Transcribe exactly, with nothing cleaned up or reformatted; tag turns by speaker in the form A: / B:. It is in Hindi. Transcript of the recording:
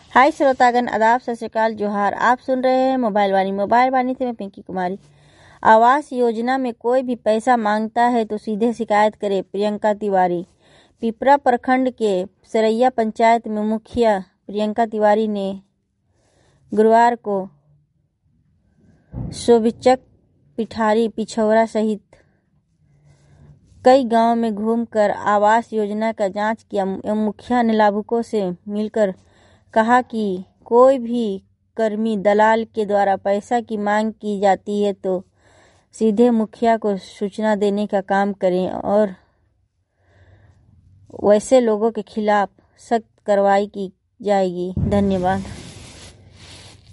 A: हाय श्रोतागण, आदाब, सत श्री अकाल, जोहार। आप सुन रहे हैं मोबाइल वाणी। मोबाइल वाणी से मैं पिंकी कुमारी। आवास योजना में कोई भी पैसा मांगता है तो सीधे शिकायत करे। प्रियंका तिवारी। पिपरा प्रखंड के सरैया पंचायत में मुखिया प्रियंका तिवारी ने गुरुवार को सोबिचक, पिठारी, पिछौरा सहित कई गांव में घूमकर आवास योजना का जांच किया एवं मुखिया ने लाभुकों से मिलकर कहा कि कोई भी कर्मी दलाल के द्वारा पैसा की मांग की जाती है तो सीधे मुखिया को सूचना देने का काम करें और वैसे लोगों के खिलाफ सख्त कार्रवाई की जाएगी। धन्यवाद।